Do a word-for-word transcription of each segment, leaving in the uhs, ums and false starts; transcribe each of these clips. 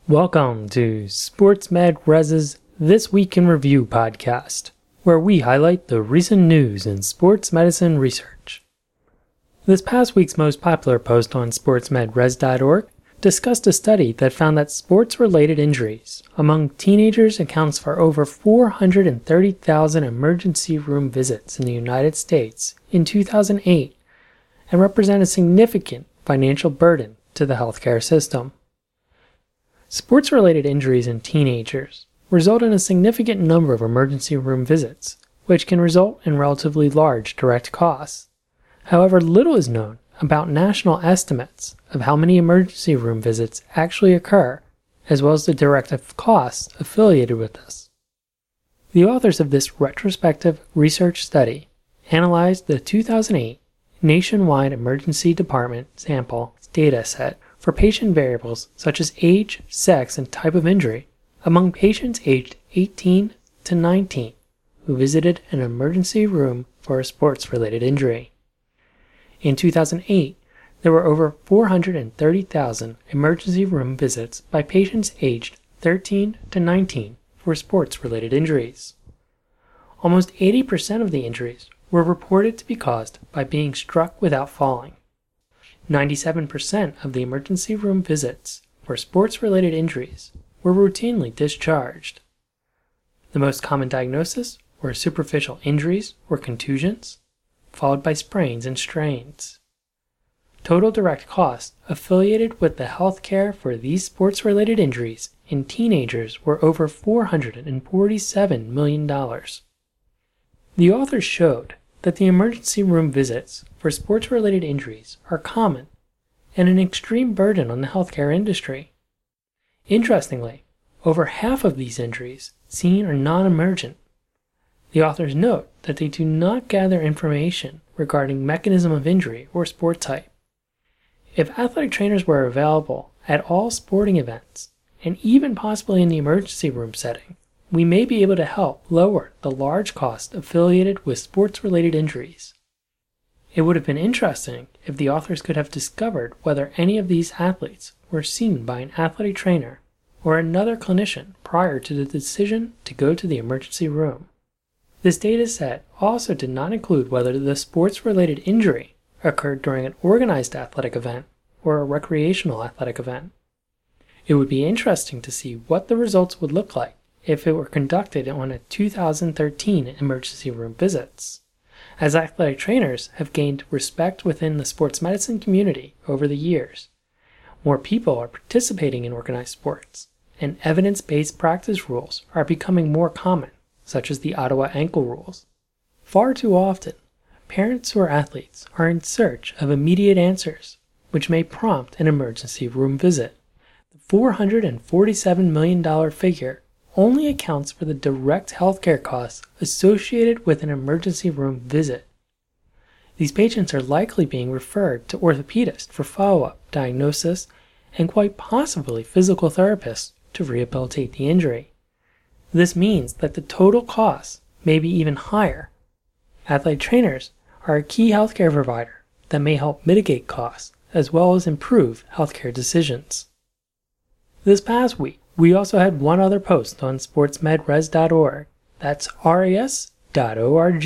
Welcome to SportsMedRes's This Week in Review podcast, where we highlight the recent news in sports medicine research. This past week's most popular post on sports med res dot org discussed a study that found that sports-related injuries among teenagers accounts for over four hundred thirty thousand emergency room visits in the United States in two thousand eight and represent a significant financial burden to the healthcare system. Sports-related injuries in teenagers result in a significant number of emergency room visits, which can result in relatively large direct costs. However, little is known about national estimates of how many emergency room visits actually occur, as well as the direct costs affiliated with this. The authors of this retrospective research study analyzed the two thousand eight nationwide emergency department sample data set for patient variables such as age, sex, and type of injury among patients aged eighteen to nineteen who visited an emergency room for a sports-related injury. In two thousand eight, there were over four hundred thirty thousand emergency room visits by patients aged thirteen to nineteen for sports-related injuries. Almost eighty percent of the injuries were reported to be caused by being struck without falling. ninety-seven percent of the emergency room visits for sports-related injuries were routinely discharged. The most common diagnosis were superficial injuries or contusions, followed by sprains and strains. Total direct costs affiliated with the health care for these sports-related injuries in teenagers were over four hundred forty-seven million dollars. The authors showed that the emergency room visits for sports-related injuries are common and an extreme burden on the healthcare industry. Interestingly, over half of these injuries seen are non-emergent. The authors note that they do not gather information regarding mechanism of injury or sport type. If athletic trainers were available at all sporting events, and even possibly in the emergency room setting, we may be able to help lower the large cost affiliated with sports-related injuries. It would have been interesting if the authors could have discovered whether any of these athletes were seen by an athletic trainer or another clinician prior to the decision to go to the emergency room. This data set also did not include whether the sports-related injury occurred during an organized athletic event or a recreational athletic event. It would be interesting to see what the results would look like if it were conducted on a two thousand thirteen emergency room visits, as athletic trainers have gained respect within the sports medicine community over the years. More people are participating in organized sports, and evidence-based practice rules are becoming more common, such as the Ottawa ankle rules. Far too often, parents who are athletes are in search of immediate answers, which may prompt an emergency room visit. The four hundred forty-seven million dollars figure only accounts for the direct healthcare costs associated with an emergency room visit. These patients are likely being referred to orthopedists for follow-up, diagnosis, and quite possibly physical therapists to rehabilitate the injury. This means that the total costs may be even higher. Athletic trainers are a key healthcare provider that may help mitigate costs as well as improve healthcare decisions. This past week, we also had one other post on sports med res dot org, that's R A S dot org.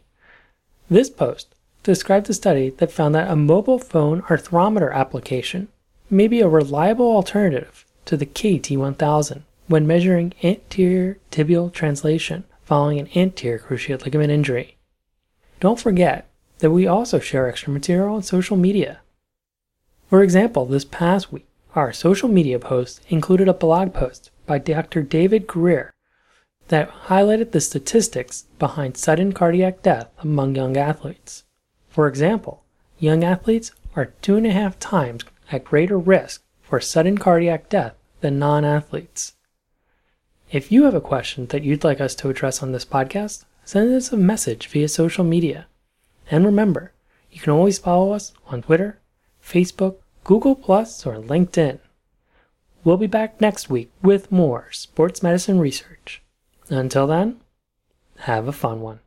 This post described a study that found that a mobile phone arthrometer application may be a reliable alternative to the K T one thousand when measuring anterior tibial translation following an anterior cruciate ligament injury. Don't forget that we also share extra material on social media. For example, this past week, our social media post included a blog post by Doctor David Greer that highlighted the statistics behind sudden cardiac death among young athletes. For example, young athletes are two and a half times at greater risk for sudden cardiac death than non-athletes. If you have a question that you'd like us to address on this podcast, send us a message via social media. And remember, you can always follow us on Twitter, Facebook, Google Plus, or LinkedIn. We'll be back next week with more sports medicine research. Until then, have a fun one.